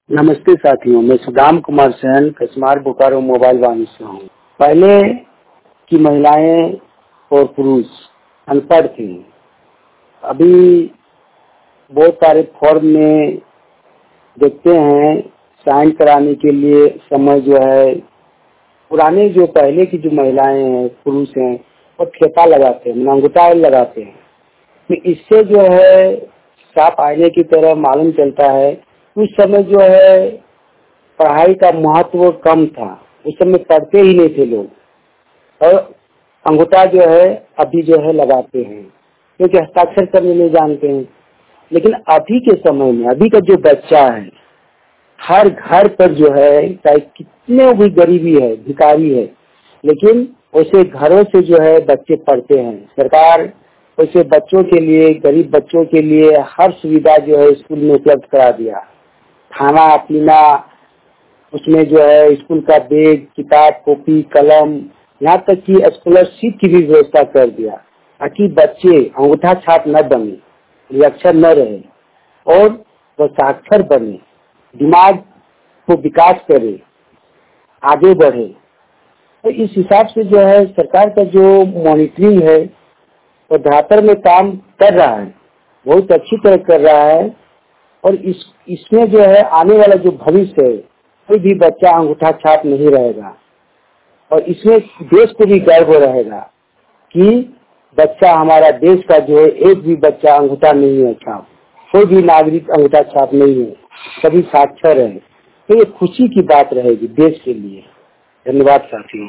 नमस्ते साथियों, मैं सुदाम कुमार सेन कस्मार बोकारो मोबाइल वाणी से हूँ। पहले की महिलाएं और पुरुष अनपढ़ थे। अभी बहुत सारे फॉर्म में देखते हैं साइन कराने के लिए समय जो है, पुराने जो पहले की जो महिलाएं हैं पुरुष हैं वो ठेपा लगाते हैं, अंगूठा लगाते हैं। तो इससे जो है साफ आईने की तरह मालूम चलता है। उस समय जो है पढ़ाई का महत्व कम था, उस समय पढ़ते ही नहीं थे लोग, और अंगूठा जो है अभी जो है लगाते हैं क्योंकि हस्ताक्षर करने नहीं जानते हैं। लेकिन अभी के समय में अभी का जो बच्चा है, हर घर पर जो है चाहे कितने भी गरीबी है, भिखारी है, लेकिन वैसे घरों से जो है बच्चे पढ़ते हैं। सरकार वैसे बच्चों के लिए, गरीब बच्चों के लिए हर सुविधा जो है स्कूल में उपलब्ध करा दिया। खाना पीना, उसमें जो है स्कूल का बैग, किताब, कॉपी, कलम, यहाँ तक कि स्कॉलरशिप की भी व्यवस्था कर दिया ताकि बच्चे अंगूठा छाप न बने, निरक्षर न रहे और वो साक्षर बने, दिमाग को विकास करे, आगे बढ़े। तो इस हिसाब से जो है सरकार का जो मॉनिटरिंग है वो धरातल में काम कर रहा है, बहुत अच्छी तरह कर रहा है। और इसमें जो है आने वाला जो भविष्य है, कोई भी बच्चा अंगूठा छाप नहीं रहेगा और इसमें देश को भी गर्व रहेगा कि बच्चा हमारा देश का जो है एक भी बच्चा अंगूठा नहीं है छाप, कोई भी नागरिक अंगूठा छाप नहीं है, सभी साक्षर है। तो ये खुशी की बात रहेगी देश के लिए। धन्यवाद साथियों।